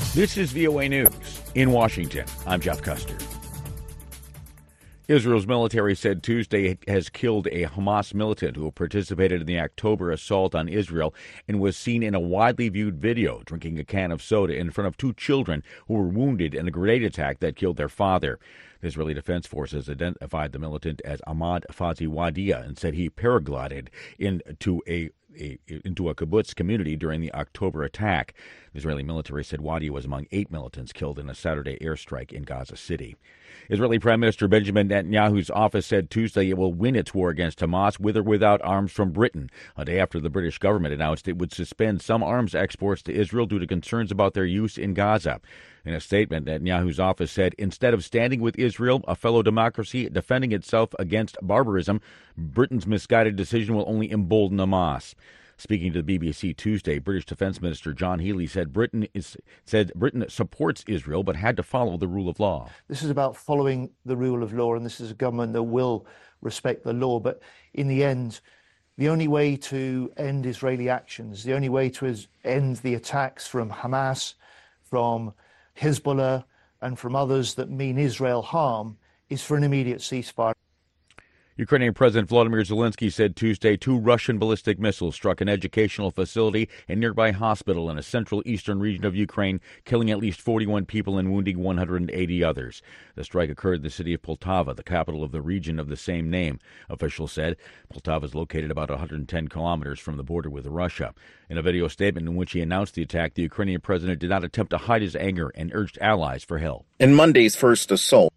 This is VOA News. In Washington, I'm Jeff Custer. Israel's military said Tuesday it has killed a Hamas militant who participated in the October assault on Israel and was seen in a widely viewed video drinking a can of soda in front of two children who were wounded in a grenade attack that killed their father. The Israeli Defense Forces identified the militant as Ahmad Fazi Wadia and said he paraglided into a kibbutz community during the October attack. The Israeli military said Wadia was among 8 militants killed in a Saturday airstrike in Gaza City. Israeli Prime Minister Benjamin Netanyahu's office said Tuesday it will win its war against Hamas with or without arms from Britain, a day after the British government announced it would suspend some arms exports to Israel due to concerns about their use in Gaza. In a statement, Netanyahu's office said, instead of standing with Israel, a fellow democracy defending itself against barbarism, Britain's misguided decision will only embolden Hamas. Speaking to the BBC Tuesday, British Defense Minister John Healey said Britain supports Israel but had to follow the rule of law. This is about following the rule of law, and this is a government that will respect the law. But in the end, the only way to end Israeli actions, the only way to end the attacks from Hamas, from Hezbollah, and from others that mean Israel harm is for an immediate ceasefire. Ukrainian President Volodymyr Zelensky said Tuesday 2 Russian ballistic missiles struck an educational facility and nearby hospital in a central eastern region of Ukraine, killing at least 41 people and wounding 180 others. The strike occurred in the city of Poltava, the capital of the region of the same name. Officials said Poltava is located about 110 kilometers from the border with Russia. In a video statement in which he announced the attack, the Ukrainian president did not attempt to hide his anger and urged allies for help. In Monday's first assault,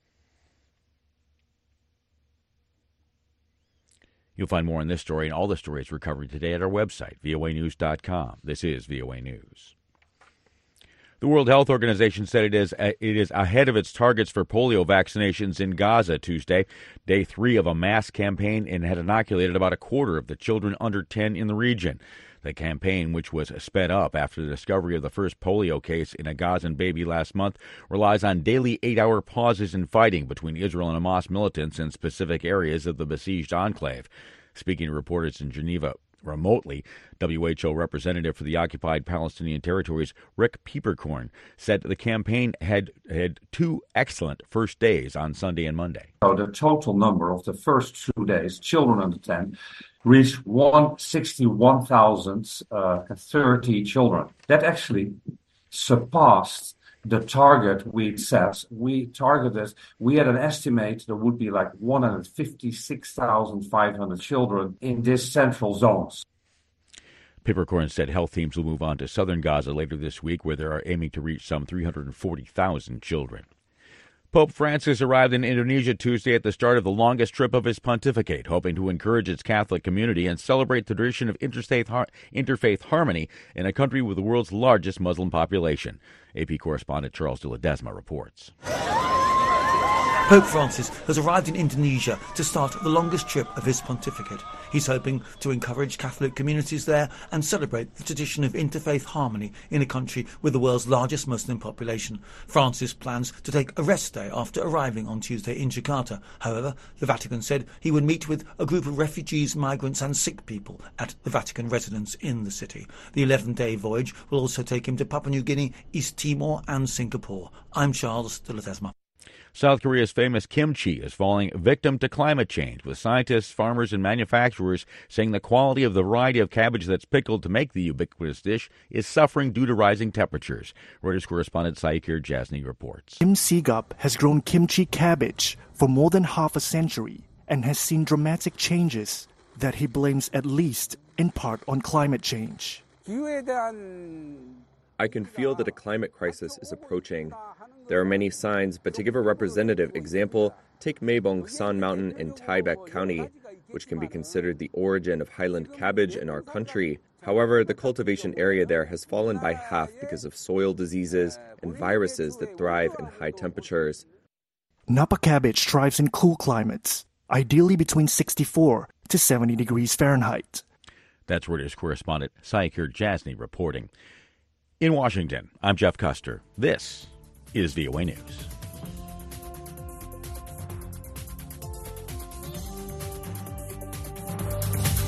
you'll find more on this story and all the stories we're covering today at our website, voanews.com. This is VOA News. The World Health Organization said it is ahead of its targets for polio vaccinations in Gaza Tuesday, day 3 of a mass campaign, and had inoculated about a quarter of the children under 10 in the region. The campaign, which was sped up after the discovery of the first polio case in a Gazan baby last month, relies on daily 8-hour pauses in fighting between Israel and Hamas militants in specific areas of the besieged enclave. Speaking to reporters in Geneva remotely, WHO representative for the occupied Palestinian territories, Rick Pieperkorn, said the campaign had 2 excellent first days on Sunday and Monday. So the total number of the first 2 days, children under 10, reached 161,030 children. That actually surpassed the target we'd set. We had an estimate there would be like 156,500 children in this central zones. Pieperkorn said health teams will move on to southern Gaza later this week, where they are aiming to reach some 340,000 children. Pope Francis arrived in Indonesia Tuesday at the start of the longest trip of his pontificate, hoping to encourage its Catholic community and celebrate the tradition of interfaith harmony in a country with the world's largest Muslim population. AP correspondent Charles de Ledesma reports. Pope Francis has arrived in Indonesia to start the longest trip of his pontificate. He's hoping to encourage Catholic communities there and celebrate the tradition of interfaith harmony in a country with the world's largest Muslim population. Francis plans to take a rest day after arriving on Tuesday in Jakarta. However, the Vatican said he would meet with a group of refugees, migrants and sick people at the Vatican residence in the city. The 11-day voyage will also take him to Papua New Guinea, East Timor and Singapore. I'm Charles de Ledesma. South Korea's famous kimchi is falling victim to climate change, with scientists, farmers, and manufacturers saying the quality of the variety of cabbage that's pickled to make the ubiquitous dish is suffering due to rising temperatures. Reuters correspondent Saikir Jasny reports. Kim Sigap has grown kimchi cabbage for more than half a century and has seen dramatic changes that he blames at least in part on climate change. I can feel that a climate crisis is approaching. There are many signs, but to give a representative example, take Maebong San Mountain in Taebaek County, which can be considered the origin of highland cabbage in our country. However, the cultivation area there has fallen by half because of soil diseases and viruses that thrive in high temperatures. Napa cabbage thrives in cool climates, ideally between 64 to 70 degrees Fahrenheit. That's Reuters correspondent Saikir Jasny reporting. In Washington, I'm Jeff Custer. This is VOA News.